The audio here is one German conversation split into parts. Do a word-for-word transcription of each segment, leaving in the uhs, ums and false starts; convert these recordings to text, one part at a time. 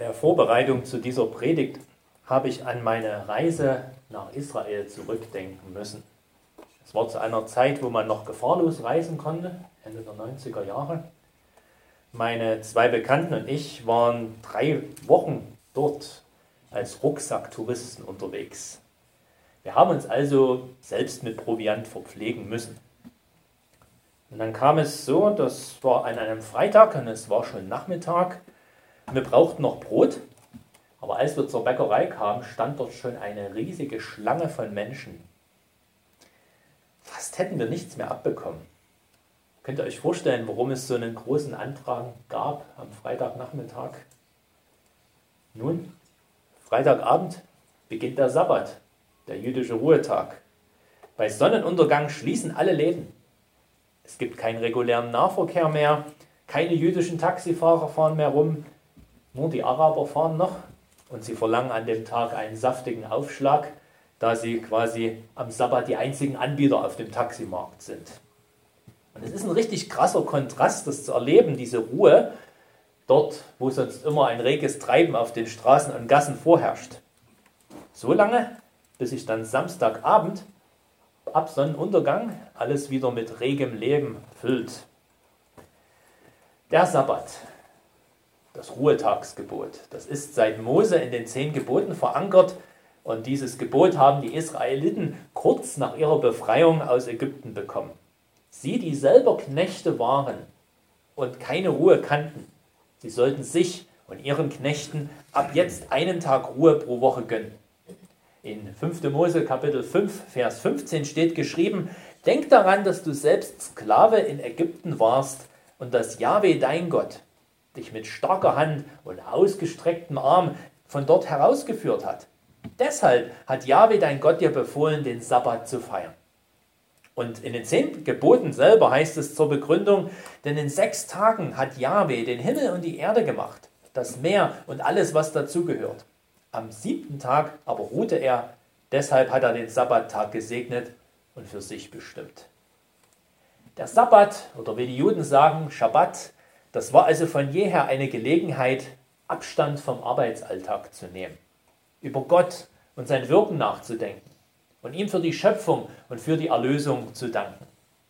der Vorbereitung zu dieser Predigt habe ich an meine Reise nach Israel zurückdenken müssen. Es war zu einer Zeit, wo man noch gefahrlos reisen konnte, Ende der neunziger Jahre. Meine zwei Bekannten und ich waren drei Wochen dort als Rucksacktouristen unterwegs. Wir haben uns also selbst mit Proviant verpflegen müssen. Und dann kam es so, das war an einem Freitag und es war schon Nachmittag. Wir brauchten noch Brot, aber als wir zur Bäckerei kamen, stand dort schon eine riesige Schlange von Menschen. Fast hätten wir nichts mehr abbekommen. Könnt ihr euch vorstellen, warum es so einen großen Antrag gab am Freitagnachmittag? Nun, Freitagabend beginnt der Sabbat, der jüdische Ruhetag. Bei Sonnenuntergang schließen alle Läden. Es gibt keinen regulären Nahverkehr mehr, keine jüdischen Taxifahrer fahren mehr rum, nur die Araber fahren noch und sie verlangen an dem Tag einen saftigen Aufschlag, da sie quasi am Sabbat die einzigen Anbieter auf dem Taximarkt sind. Und es ist ein richtig krasser Kontrast, das zu erleben, diese Ruhe, dort, wo sonst immer ein reges Treiben auf den Straßen und Gassen vorherrscht. So lange, bis sich dann Samstagabend ab Sonnenuntergang alles wieder mit regem Leben füllt. Der Sabbat, das Ruhetagsgebot, das ist seit Mose in den zehn Geboten verankert und dieses Gebot haben die Israeliten kurz nach ihrer Befreiung aus Ägypten bekommen. Sie, die selber Knechte waren und keine Ruhe kannten, sie sollten sich und ihren Knechten ab jetzt einen Tag Ruhe pro Woche gönnen. In fünfter Mose Kapitel fünf, Vers fünfzehn steht geschrieben: Denk daran, dass du selbst Sklave in Ägypten warst und dass Jahwe dein Gott dich mit starker Hand und ausgestrecktem Arm von dort herausgeführt hat. Deshalb hat Jahwe dein Gott dir befohlen, den Sabbat zu feiern. Und in den zehn Geboten selber heißt es zur Begründung: Denn in sechs Tagen hat Jahwe den Himmel und die Erde gemacht, das Meer und alles, was dazugehört. Am siebten Tag aber ruhte er, deshalb hat er den Sabbattag gesegnet und für sich bestimmt. Der Sabbat, oder wie die Juden sagen, Schabbat, das war also von jeher eine Gelegenheit, Abstand vom Arbeitsalltag zu nehmen, über Gott und sein Wirken nachzudenken und ihm für die Schöpfung und für die Erlösung zu danken.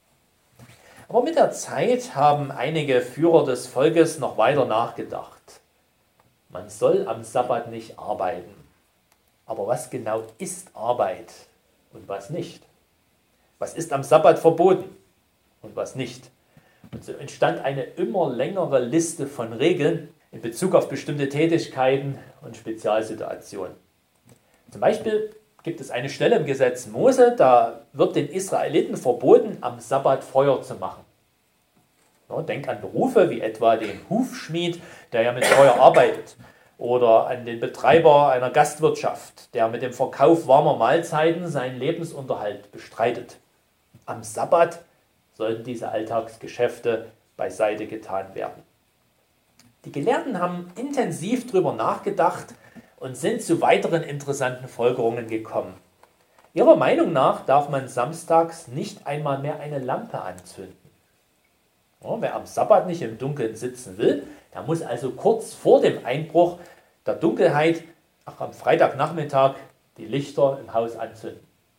Aber mit der Zeit haben einige Führer des Volkes noch weiter nachgedacht. Man soll am Sabbat nicht arbeiten. Aber was genau ist Arbeit und was nicht? Was ist am Sabbat verboten und was nicht? Und so entstand eine immer längere Liste von Regeln in Bezug auf bestimmte Tätigkeiten und Spezialsituationen. Zum Beispiel gibt es eine Stelle im Gesetz Mose, da wird den Israeliten verboten, am Sabbat Feuer zu machen. Ja, denk an Berufe wie etwa den Hufschmied, der ja mit Feuer arbeitet. Oder an den Betreiber einer Gastwirtschaft, der mit dem Verkauf warmer Mahlzeiten seinen Lebensunterhalt bestreitet. Am Sabbat sollten diese Alltagsgeschäfte beiseite getan werden. Die Gelehrten haben intensiv darüber nachgedacht und sind zu weiteren interessanten Folgerungen gekommen. Ihrer Meinung nach darf man samstags nicht einmal mehr eine Lampe anzünden. Ja, wer am Sabbat nicht im Dunkeln sitzen will, der muss also kurz vor dem Einbruch der Dunkelheit, auch am Freitagnachmittag, die Lichter im Haus anzünden.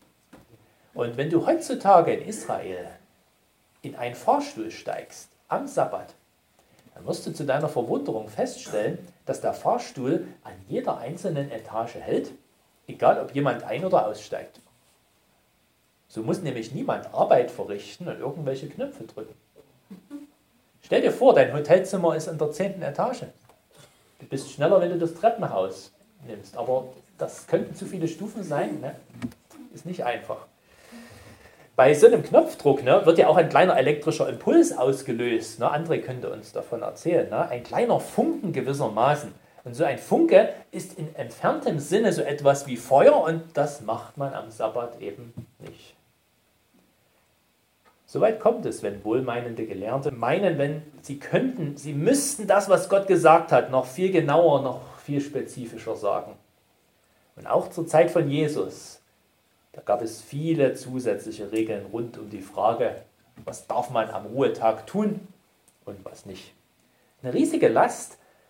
Und wenn du heutzutage in Israel in einen Fahrstuhl steigst, am Sabbat, dann wirst du zu deiner Verwunderung feststellen, dass der Fahrstuhl an jeder einzelnen Etage hält, egal ob jemand ein- oder aussteigt. So muss nämlich niemand Arbeit verrichten und irgendwelche Knöpfe drücken. Stell dir vor, dein Hotelzimmer ist in der zehnten Etage. Du bist schneller, wenn du das Treppenhaus nimmst, aber das könnten zu viele Stufen sein, ne? Ist nicht einfach. Bei so einem Knopfdruck, ne, wird ja auch ein kleiner elektrischer Impuls ausgelöst. Ne? André könnte uns davon erzählen. Ne? Ein kleiner Funken gewissermaßen. Und so ein Funke ist in entferntem Sinne so etwas wie Feuer und das macht man am Sabbat eben nicht. Soweit kommt es, wenn wohlmeinende Gelehrte meinen, wenn sie könnten, sie müssten das, was Gott gesagt hat, noch viel genauer, noch viel spezifischer sagen. Und auch zur Zeit von Jesus, da gab es viele zusätzliche Regeln rund um die Frage, was darf man am Ruhetag tun und was nicht. Eine riesige Last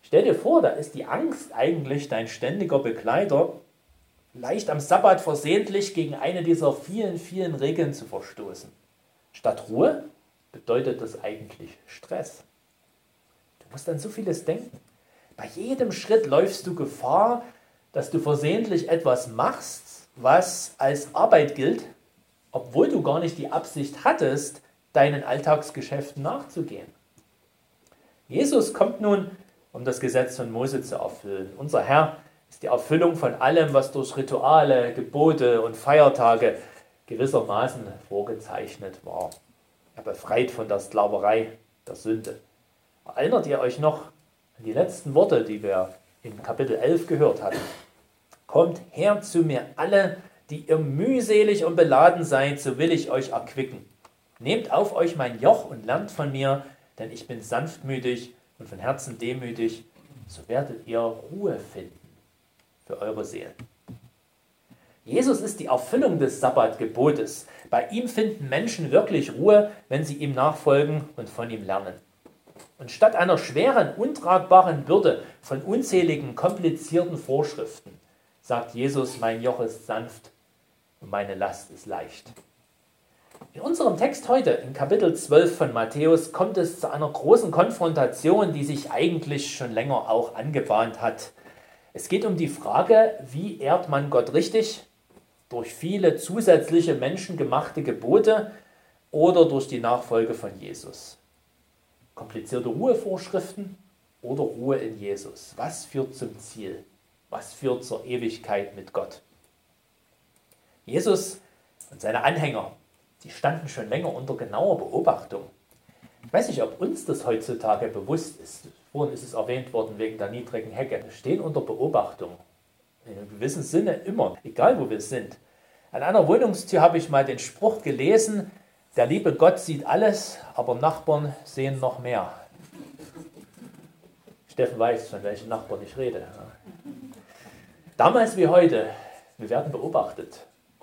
Stell dir vor, da ist die Angst eigentlich dein ständiger Begleiter, leicht am Sabbat versehentlich gegen eine dieser vielen, vielen Regeln zu verstoßen. Statt Ruhe bedeutet das eigentlich Stress. Du musst an so vieles denken. Bei jedem Schritt läufst du Gefahr, dass du versehentlich etwas machst, was als Arbeit gilt, obwohl du gar nicht die Absicht hattest, deinen Alltagsgeschäften nachzugehen. Jesus kommt nun, um das Gesetz von Mose zu erfüllen. Unser Herr ist die Erfüllung von allem, was durch Rituale, Gebote und Feiertage gewissermaßen vorgezeichnet war. Er befreit von der Sklaverei der Sünde. Erinnert ihr euch noch an die letzten Worte, die wir in Kapitel elf gehört hatten? Kommt her zu mir alle, die ihr mühselig und beladen seid, so will ich euch erquicken. Nehmt auf euch mein Joch und lernt von mir, denn ich bin sanftmütig und von Herzen demütig, so werdet ihr Ruhe finden für eure Seelen. Jesus ist die Erfüllung des Sabbatgebotes. Bei ihm finden Menschen wirklich Ruhe, wenn sie ihm nachfolgen und von ihm lernen. Und statt einer schweren, untragbaren Bürde von unzähligen, komplizierten Vorschriften, sagt Jesus, mein Joch ist sanft und meine Last ist leicht. In unserem Text heute, in Kapitel zwölf von Matthäus, kommt es zu einer großen Konfrontation, die sich eigentlich schon länger auch angebahnt hat. Es geht um die Frage, wie ehrt man Gott richtig? Durch viele zusätzliche menschengemachte Gebote oder durch die Nachfolge von Jesus? Komplizierte Ruhevorschriften oder Ruhe in Jesus? Was führt zum Ziel? Was führt zur Ewigkeit mit Gott? Jesus und seine Anhänger, die standen schon länger unter genauer Beobachtung. Ich weiß nicht, ob uns das heutzutage bewusst ist. Vorhin ist es erwähnt worden wegen der niedrigen Hecke. Wir stehen unter Beobachtung. In einem gewissen Sinne immer, egal wo wir sind. An einer Wohnungstür habe ich mal den Spruch gelesen, der liebe Gott sieht alles, aber Nachbarn sehen noch mehr. Steffen weiß, von welchen Nachbarn ich rede. Damals wie heute, wir werden beobachtet.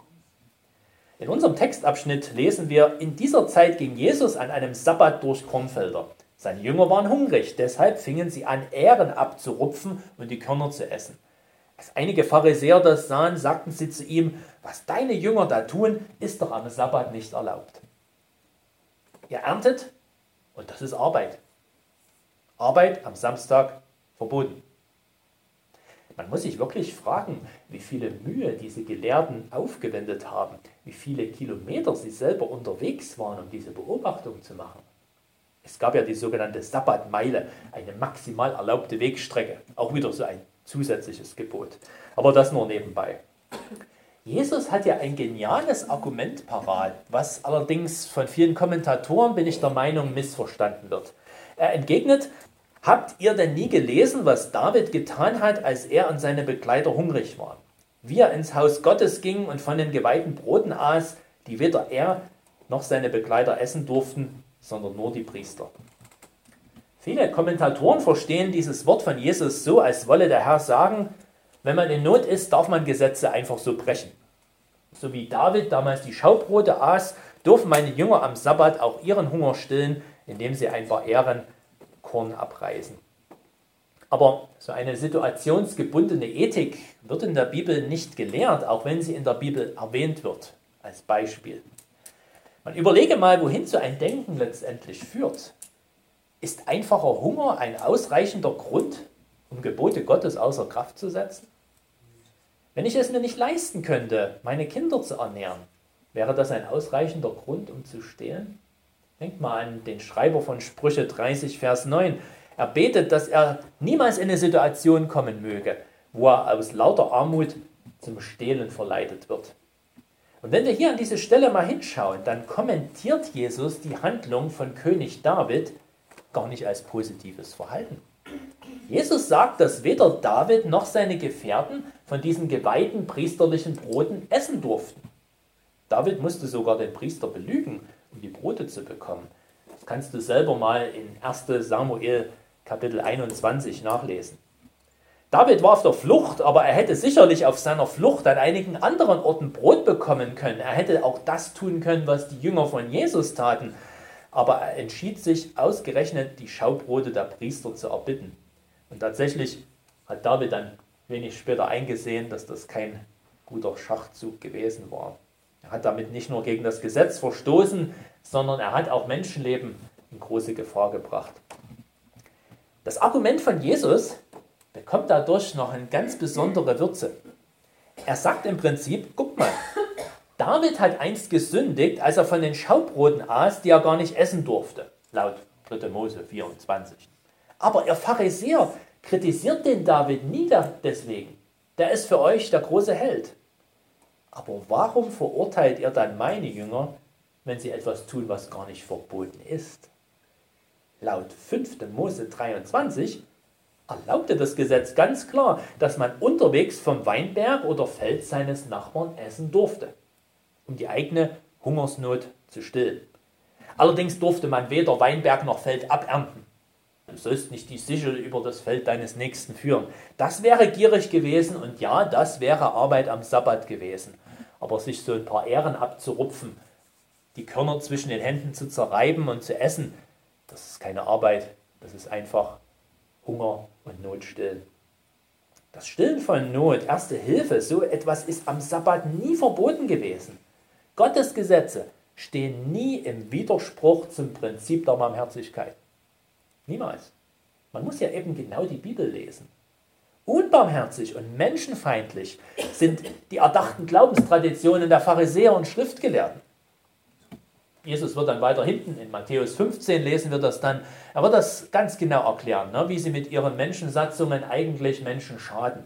In unserem Textabschnitt lesen wir, in dieser Zeit ging Jesus an einem Sabbat durch Kornfelder. Seine Jünger waren hungrig, deshalb fingen sie an, Ähren abzurupfen und die Körner zu essen. Als einige Pharisäer das sahen, sagten sie zu ihm, was deine Jünger da tun, ist doch am Sabbat nicht erlaubt. Ihr erntet und das ist Arbeit. Arbeit am Samstag verboten. Man muss sich wirklich fragen, wie viele Mühe diese Gelehrten aufgewendet haben, wie viele Kilometer sie selber unterwegs waren, um diese Beobachtung zu machen. Es gab ja die sogenannte Sabbatmeile, eine maximal erlaubte Wegstrecke, auch wieder so ein zusätzliches Gebot. Aber das nur nebenbei. Jesus hat ja ein geniales Argument parat, was allerdings von vielen Kommentatoren, bin ich der Meinung, missverstanden wird. Er entgegnet, habt ihr denn nie gelesen, was David getan hat, als er und seine Begleiter hungrig waren? Wie er ins Haus Gottes ging und von den geweihten Broten aß, die weder er noch seine Begleiter essen durften, sondern nur die Priester. Viele Kommentatoren verstehen dieses Wort von Jesus so, als wolle der Herr sagen, wenn man in Not ist, darf man Gesetze einfach so brechen. So wie David damals die Schaubrote aß, dürfen meine Jünger am Sabbat auch ihren Hunger stillen, indem sie ein paar Ähren Korn abreißen. Aber so eine situationsgebundene Ethik wird in der Bibel nicht gelehrt, auch wenn sie in der Bibel erwähnt wird, als Beispiel. Man überlege mal, wohin so ein Denken letztendlich führt. Ist einfacher Hunger ein ausreichender Grund, um Gebote Gottes außer Kraft zu setzen? Wenn ich es mir nicht leisten könnte, meine Kinder zu ernähren, wäre das ein ausreichender Grund, um zu stehlen? Denkt mal an den Schreiber von Sprüche dreißig, Vers neun. Er betet, dass er niemals in eine Situation kommen möge, wo er aus lauter Armut zum Stehlen verleitet wird. Und wenn wir hier an diese Stelle mal hinschauen, dann kommentiert Jesus die Handlung von König David gar nicht als positives Verhalten. Jesus sagt, dass weder David noch seine Gefährten von diesen geweihten priesterlichen Broten essen durften. David musste sogar den Priester belügen, um die Brote zu bekommen. Das kannst du selber mal in erster Samuel Kapitel einundzwanzig nachlesen. David war auf der Flucht, aber er hätte sicherlich auf seiner Flucht an einigen anderen Orten Brot bekommen können. Er hätte auch das tun können, was die Jünger von Jesus taten. Aber er entschied sich ausgerechnet, die Schaubrote der Priester zu erbitten. Und tatsächlich hat David dann wenig später eingesehen, dass das kein guter Schachzug gewesen war. Er hat damit nicht nur gegen das Gesetz verstoßen, sondern er hat auch Menschenleben in große Gefahr gebracht. Das Argument von Jesus bekommt dadurch noch eine ganz besondere Würze. Er sagt im Prinzip, guck mal, David hat einst gesündigt, als er von den Schaubroten aß, die er gar nicht essen durfte, laut dritter Mose vierundzwanzig. Aber ihr Pharisäer kritisiert den David nie deswegen. Der ist für euch der große Held. Aber warum verurteilt ihr dann meine Jünger, wenn sie etwas tun, was gar nicht verboten ist? Laut fünfter Mose dreiundzwanzig erlaubte das Gesetz ganz klar, dass man unterwegs vom Weinberg oder Feld seines Nachbarn essen durfte, um die eigene Hungersnot zu stillen. Allerdings durfte man weder Weinberg noch Feld abernten. Du sollst nicht die Sichel über das Feld deines Nächsten führen. Das wäre gierig gewesen und ja, das wäre Arbeit am Sabbat gewesen. Aber sich so ein paar Ähren abzurupfen, die Körner zwischen den Händen zu zerreiben und zu essen, das ist keine Arbeit, das ist einfach Hunger und Not stillen. Das Stillen von Not, Erste Hilfe, so etwas ist am Sabbat nie verboten gewesen. Gottes Gesetze stehen nie im Widerspruch zum Prinzip der Barmherzigkeit. Niemals. Man muss ja eben genau die Bibel lesen. Unbarmherzig und menschenfeindlich sind die erdachten Glaubenstraditionen der Pharisäer und Schriftgelehrten. Jesus wird dann weiter hinten, in Matthäus fünfzehn lesen wir das dann, er wird das ganz genau erklären, ne, wie sie mit ihren Menschensatzungen eigentlich Menschen schaden.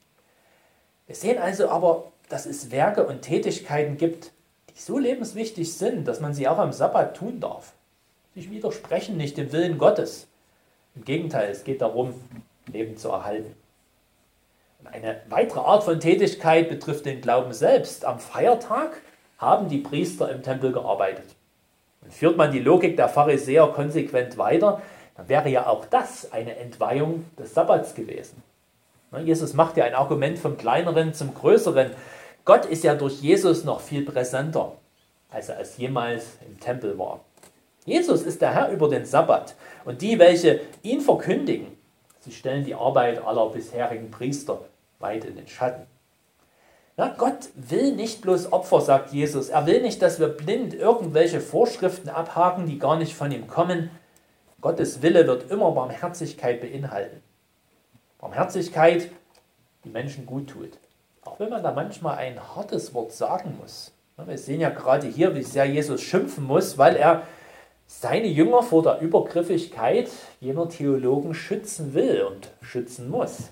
Wir sehen also aber, dass es Werke und Tätigkeiten gibt, die so lebenswichtig sind, dass man sie auch am Sabbat tun darf. Sie widersprechen nicht dem Willen Gottes. Im Gegenteil, es geht darum, Leben zu erhalten. Und eine weitere Art von Tätigkeit betrifft den Glauben selbst. Am Feiertag haben die Priester im Tempel gearbeitet. Und führt man die Logik der Pharisäer konsequent weiter, dann wäre ja auch das eine Entweihung des Sabbats gewesen. Jesus macht ja ein Argument vom Kleineren zum Größeren. Gott ist ja durch Jesus noch viel präsenter, als er es jemals im Tempel war. Jesus ist der Herr über den Sabbat. Und die, welche ihn verkündigen, sie stellen die Arbeit aller bisherigen Priester weit in den Schatten. Na, Gott will nicht bloß Opfer, sagt Jesus. Er will nicht, dass wir blind irgendwelche Vorschriften abhaken, die gar nicht von ihm kommen. Gottes Wille wird immer Barmherzigkeit beinhalten. Barmherzigkeit, die Menschen gut tut. Auch wenn man da manchmal ein hartes Wort sagen muss. Wir sehen ja gerade hier, wie sehr Jesus schimpfen muss, weil er seine Jünger vor der Übergriffigkeit jener Theologen schützen will und schützen muss.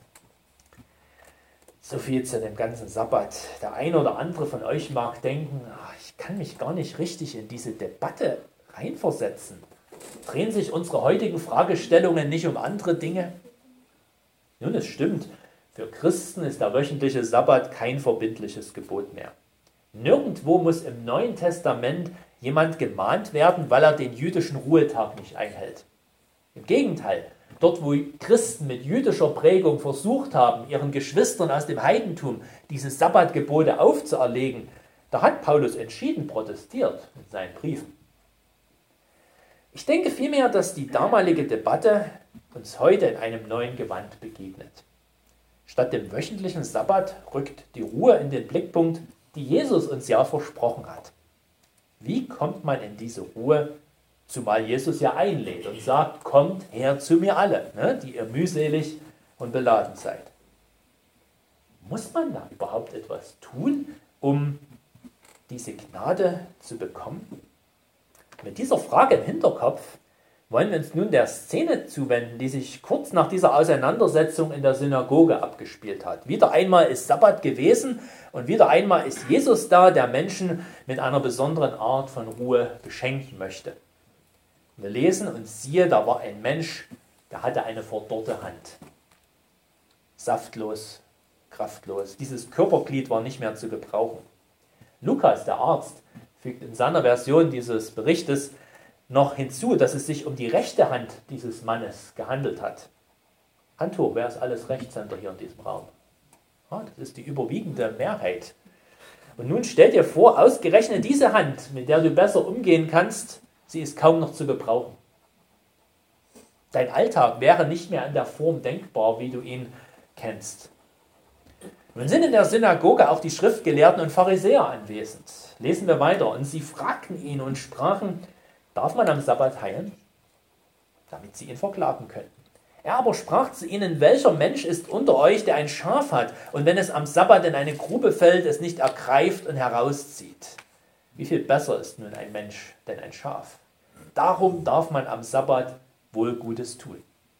So viel zu dem ganzen Sabbat. Der eine oder andere von euch mag denken, ach, ich kann mich gar nicht richtig in diese Debatte reinversetzen. Drehen sich unsere heutigen Fragestellungen nicht um andere Dinge? Nun, es stimmt, für Christen ist der wöchentliche Sabbat kein verbindliches Gebot mehr. Nirgendwo muss im Neuen Testament jemand gemahnt werden, weil er den jüdischen Ruhetag nicht einhält. Im Gegenteil, dort wo Christen mit jüdischer Prägung versucht haben, ihren Geschwistern aus dem Heidentum diese Sabbatgebote aufzuerlegen, da hat Paulus entschieden protestiert in seinen Briefen. Ich denke vielmehr, dass die damalige Debatte uns heute in einem neuen Gewand begegnet. Statt dem wöchentlichen Sabbat rückt die Ruhe in den Blickpunkt, die Jesus uns ja versprochen hat. Wie kommt man in diese Ruhe, zumal Jesus ja einlädt und sagt, kommt her zu mir alle, ne, die ihr mühselig und beladen seid. Muss man da überhaupt etwas tun, um diese Gnade zu bekommen? Mit dieser Frage im Hinterkopf wollen wir uns nun der Szene zuwenden, die sich kurz nach dieser Auseinandersetzung in der Synagoge abgespielt hat. Wieder einmal ist Sabbat gewesen und wieder einmal ist Jesus da, der Menschen mit einer besonderen Art von Ruhe beschenken möchte. Wir lesen und siehe, da war ein Mensch, der hatte eine verdorrte Hand. Saftlos, kraftlos. Dieses Körperglied war nicht mehr zu gebrauchen. Lukas, der Arzt, fügt in seiner Version dieses Berichtes noch hinzu, dass es sich um die rechte Hand dieses Mannes gehandelt hat. Handtuch, wer ist alles Rechtshänder hier in diesem Raum? Ja, das ist die überwiegende Mehrheit. Und nun stell dir vor, ausgerechnet diese Hand, mit der du besser umgehen kannst, sie ist kaum noch zu gebrauchen. Dein Alltag wäre nicht mehr in der Form denkbar, wie du ihn kennst. Nun sind in der Synagoge auch die Schriftgelehrten und Pharisäer anwesend. Lesen wir weiter. Und sie fragten ihn und sprachen, darf man am Sabbat heilen? Damit sie ihn verklagen könnten. Er aber sprach zu ihnen, welcher Mensch ist unter euch, der ein Schaf hat und wenn es am Sabbat in eine Grube fällt, es nicht ergreift und herauszieht? Wie viel besser ist nun ein Mensch denn ein Schaf? Darum darf man am Sabbat wohl Gutes tun.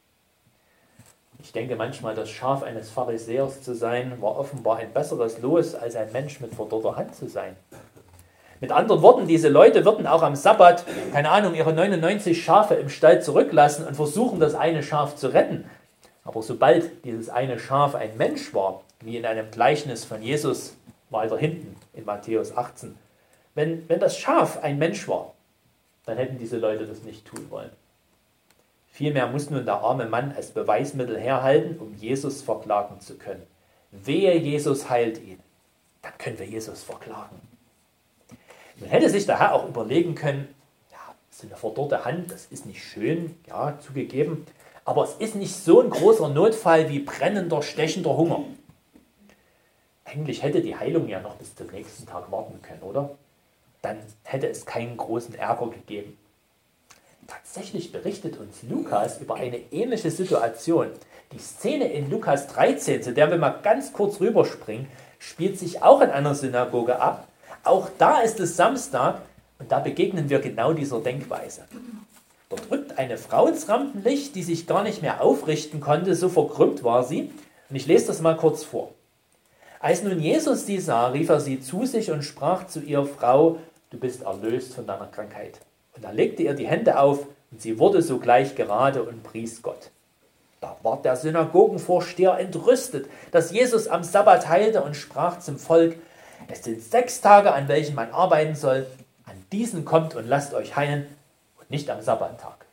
Ich denke manchmal, das Schaf eines Pharisäers zu sein, war offenbar ein besseres Los, als ein Mensch mit verdorrter Hand zu sein. Mit anderen Worten, diese Leute würden auch am Sabbat, keine Ahnung, ihre neunundneunzig Schafe im Stall zurücklassen und versuchen, das eine Schaf zu retten. Aber sobald dieses eine Schaf ein Mensch war, wie in einem Gleichnis von Jesus weiter hinten in Matthäus achtzehn, wenn, wenn das Schaf ein Mensch war, dann hätten diese Leute das nicht tun wollen. Vielmehr muss nun der arme Mann als Beweismittel herhalten, um Jesus verklagen zu können. Wehe, Jesus heilt ihn, dann können wir Jesus verklagen. Man hätte sich der Herr auch überlegen können, ja, so eine verdorrte Hand, das ist nicht schön, ja, zugegeben, aber es ist nicht so ein großer Notfall wie brennender, stechender Hunger. Eigentlich hätte die Heilung ja noch bis zum nächsten Tag warten können, oder? Dann hätte es keinen großen Ärger gegeben. Tatsächlich berichtet uns Lukas über eine ähnliche Situation. Die Szene in Lukas dreizehn, zu der wir mal ganz kurz rüberspringen, spielt sich auch in einer Synagoge ab. Auch da ist es Samstag und da begegnen wir genau dieser Denkweise. Dort rückt eine Frau ins Rampenlicht, die sich gar nicht mehr aufrichten konnte, so verkrümmt war sie. Und ich lese das mal kurz vor. Als nun Jesus sie sah, rief er sie zu sich und sprach zu ihr, Frau, du bist erlöst von deiner Krankheit. Und er legte ihr die Hände auf und sie wurde sogleich gerade und pries Gott. Da war der Synagogenvorsteher entrüstet, dass Jesus am Sabbat heilte und sprach zum Volk, es sind sechs Tage, an welchen man arbeiten soll. An diesen kommt und lasst euch heilen und nicht am Sabbattag.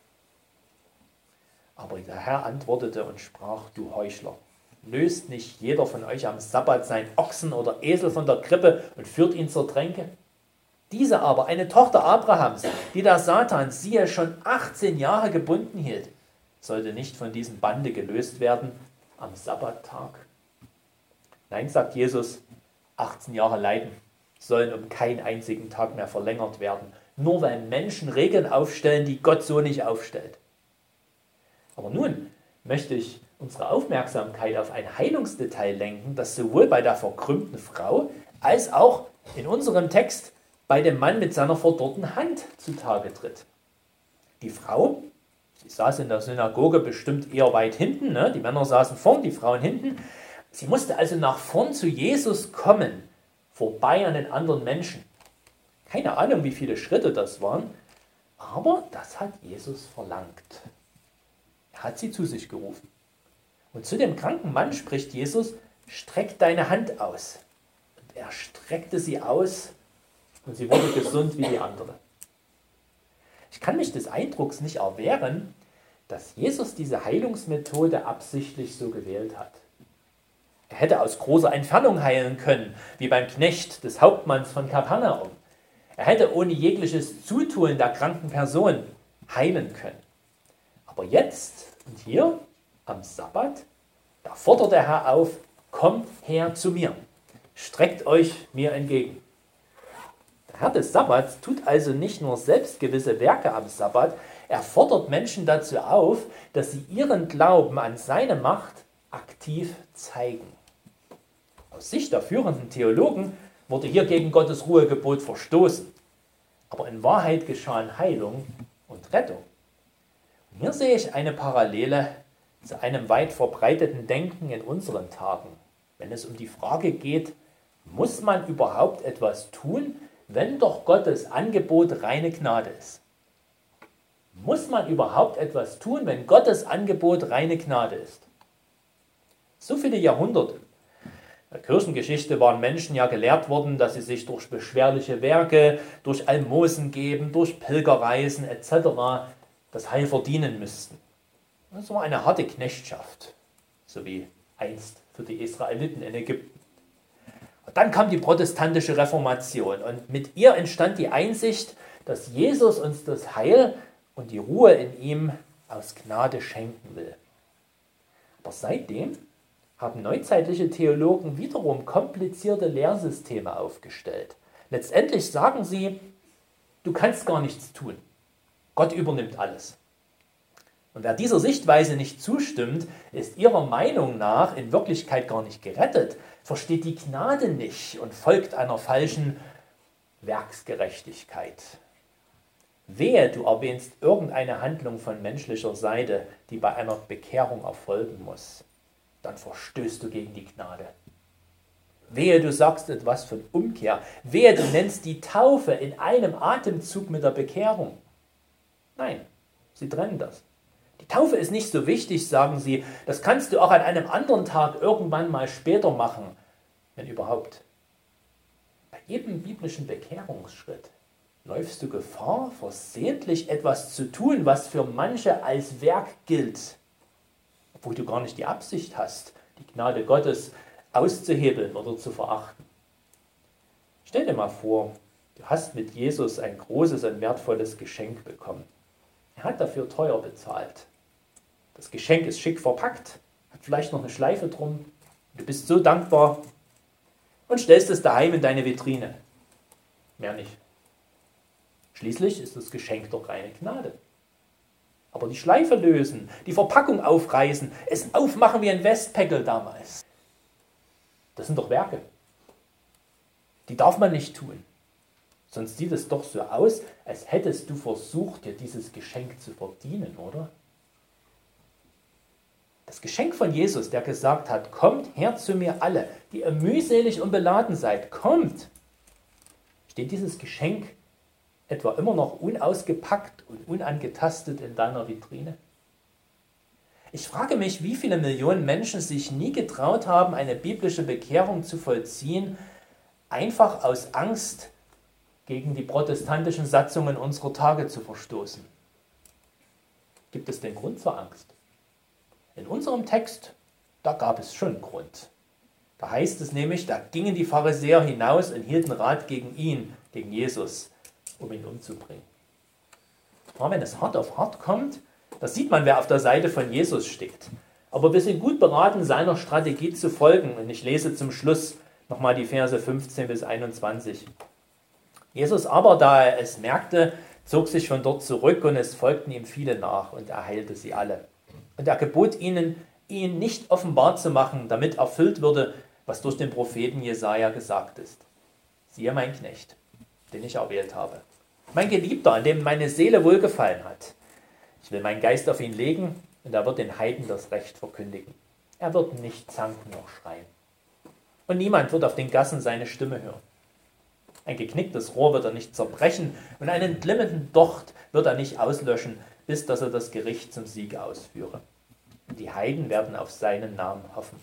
Aber der Herr antwortete und sprach, du Heuchler, löst nicht jeder von euch am Sabbat seinen Ochsen oder Esel von der Krippe und führt ihn zur Tränke? Diese aber, eine Tochter Abrahams, die der Satan, siehe, schon achtzehn Jahre gebunden hielt, sollte nicht von diesem Bande gelöst werden am Sabbattag? Nein, sagt Jesus, achtzehn Jahre Leiden sollen um keinen einzigen Tag mehr verlängert werden, nur weil Menschen Regeln aufstellen, die Gott so nicht aufstellt. Aber nun möchte ich unsere Aufmerksamkeit auf ein Heilungsdetail lenken, das sowohl bei der verkrümmten Frau als auch in unserem Text bei dem Mann mit seiner verdorrten Hand zutage tritt. Die Frau, sie saß in der Synagoge bestimmt eher weit hinten, ne? Die Männer saßen vorn, die Frauen hinten. Sie musste also nach vorn zu Jesus kommen, vorbei an den anderen Menschen. Keine Ahnung, wie viele Schritte das waren, aber das hat Jesus verlangt. Er hat sie zu sich gerufen. Und zu dem kranken Mann spricht Jesus, streck deine Hand aus. Und er streckte sie aus und sie wurde gesund wie die andere. Ich kann mich des Eindrucks nicht erwehren, dass Jesus diese Heilungsmethode absichtlich so gewählt hat. Er hätte aus großer Entfernung heilen können, wie beim Knecht des Hauptmanns von Kapernaum. Er hätte ohne jegliches Zutun der kranken Person heilen können. Aber jetzt und hier am Sabbat, da fordert der Herr auf, kommt her zu mir, streckt euch mir entgegen. Der Herr des Sabbats tut also nicht nur selbst gewisse Werke am Sabbat, er fordert Menschen dazu auf, dass sie ihren Glauben an seine Macht aktiv zeigen. Aus Sicht der führenden Theologen wurde hier gegen Gottes Ruhegebot verstoßen. Aber in Wahrheit geschahen Heilung und Rettung. Und hier sehe ich eine Parallele zu einem weit verbreiteten Denken in unseren Tagen, wenn es um die Frage geht, muss man überhaupt etwas tun, wenn doch Gottes Angebot reine Gnade ist? Muss man überhaupt etwas tun, wenn Gottes Angebot reine Gnade ist? So viele Jahrhunderte in der Kirchengeschichte waren Menschen ja gelehrt worden, dass sie sich durch beschwerliche Werke, durch Almosen geben, durch Pilgerreisen et cetera das Heil verdienen müssten. Das war eine harte Knechtschaft, so wie einst für die Israeliten in Ägypten. Und dann kam die protestantische Reformation und mit ihr entstand die Einsicht, dass Jesus uns das Heil und die Ruhe in ihm aus Gnade schenken will. Aber seitdem haben neuzeitliche Theologen wiederum komplizierte Lehrsysteme aufgestellt. Letztendlich sagen sie, du kannst gar nichts tun. Gott übernimmt alles. Und wer dieser Sichtweise nicht zustimmt, ist ihrer Meinung nach in Wirklichkeit gar nicht gerettet, versteht die Gnade nicht und folgt einer falschen Werksgerechtigkeit. Wehe, du erwähnst irgendeine Handlung von menschlicher Seite, die bei einer Bekehrung erfolgen muss. Dann verstößt du gegen die Gnade. Wehe, du sagst etwas von Umkehr. Wehe, du nennst die Taufe in einem Atemzug mit der Bekehrung. Nein, sie trennen das. Die Taufe ist nicht so wichtig, sagen sie. Das kannst du auch an einem anderen Tag irgendwann mal später machen, wenn überhaupt. Bei jedem biblischen Bekehrungsschritt läufst du Gefahr, versehentlich etwas zu tun, was für manche als Werk gilt, obwohl du gar nicht die Absicht hast, die Gnade Gottes auszuhebeln oder zu verachten. Stell dir mal vor, du hast mit Jesus ein großes und wertvolles Geschenk bekommen. Er hat dafür teuer bezahlt. Das Geschenk ist schick verpackt, hat vielleicht noch eine Schleife drum. Du bist so dankbar und stellst es daheim in deine Vitrine. Mehr nicht. Schließlich ist das Geschenk doch reine Gnade. Aber die Schleife lösen, die Verpackung aufreißen, es aufmachen wie ein Westpäckel damals, das sind doch Werke. Die darf man nicht tun. Sonst sieht es doch so aus, als hättest du versucht, dir dieses Geschenk zu verdienen, oder? Das Geschenk von Jesus, der gesagt hat, kommt her zu mir alle, die ihr mühselig und beladen seid, kommt. Steht dieses Geschenk etwa immer noch unausgepackt und unangetastet in deiner Vitrine? Ich frage mich, wie viele Millionen Menschen sich nie getraut haben, eine biblische Bekehrung zu vollziehen, einfach aus Angst, gegen die protestantischen Satzungen unserer Tage zu verstoßen. Gibt es denn Grund zur Angst? In unserem Text, da gab es schon Grund. Da heißt es nämlich, da gingen die Pharisäer hinaus und hielten Rat gegen ihn, gegen Jesus, um ihn umzubringen. Aber wenn es hart auf hart kommt, da sieht man, wer auf der Seite von Jesus steht. Aber wir sind gut beraten, seiner Strategie zu folgen. Und ich lese zum Schluss nochmal die Verse fünfzehn bis einundzwanzig. Jesus aber, da er es merkte, zog sich von dort zurück und es folgten ihm viele nach und er heilte sie alle. Und er gebot ihnen, ihn nicht offenbar zu machen, damit erfüllt würde, was durch den Propheten Jesaja gesagt ist. Siehe mein Knecht, den ich erwählt habe. Mein Geliebter, an dem meine Seele wohlgefallen hat. Ich will meinen Geist auf ihn legen und er wird den Heiden das Recht verkündigen. Er wird nicht zanken noch schreien. Und niemand wird auf den Gassen seine Stimme hören. Ein geknicktes Rohr wird er nicht zerbrechen und einen glimmenden Docht wird er nicht auslöschen, bis dass er das Gericht zum Sieg ausführe. Und die Heiden werden auf seinen Namen hoffen.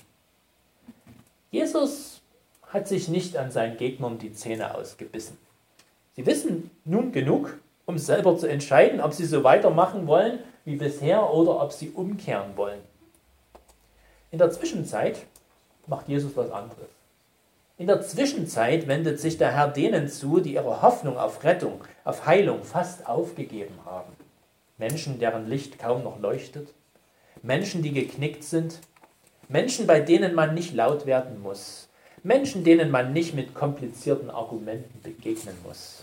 Jesus hat sich nicht an seinen Gegnern die Zähne ausgebissen. Sie wissen nun genug, um selber zu entscheiden, ob sie so weitermachen wollen wie bisher oder ob sie umkehren wollen. In der Zwischenzeit macht Jesus was anderes. In der Zwischenzeit wendet sich der Herr denen zu, die ihre Hoffnung auf Rettung, auf Heilung fast aufgegeben haben. Menschen, deren Licht kaum noch leuchtet. Menschen, die geknickt sind. Menschen, bei denen man nicht laut werden muss. Menschen, denen man nicht mit komplizierten Argumenten begegnen muss.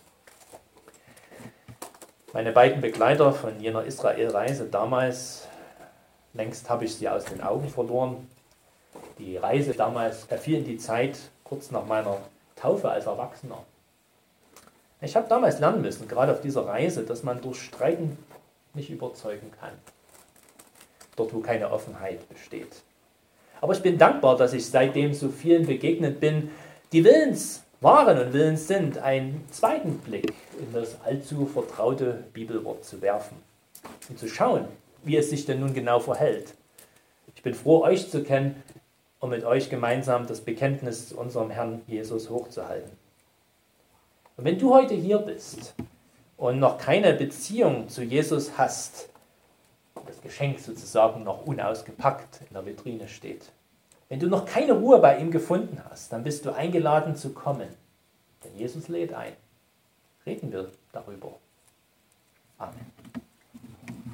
Meine beiden Begleiter von jener Israel-Reise damals, längst habe ich sie aus den Augen verloren. Die Reise damals fiel in die Zeit kurz nach meiner Taufe als Erwachsener. Ich habe damals lernen müssen, gerade auf dieser Reise, dass man durch Streiten nicht überzeugen kann. Dort, wo keine Offenheit besteht. Aber ich bin dankbar, dass ich seitdem so vielen begegnet bin, die willens waren und willens sind, einen zweiten Blick in das allzu vertraute Bibelwort zu werfen und zu schauen, wie es sich denn nun genau verhält. Ich bin froh, euch zu kennen, um mit euch gemeinsam das Bekenntnis zu unserem Herrn Jesus hochzuhalten. Und wenn du heute hier bist und noch keine Beziehung zu Jesus hast, das Geschenk sozusagen noch unausgepackt in der Vitrine steht, wenn du noch keine Ruhe bei ihm gefunden hast, dann bist du eingeladen zu kommen. Denn Jesus lädt ein. Reden wir darüber. Amen.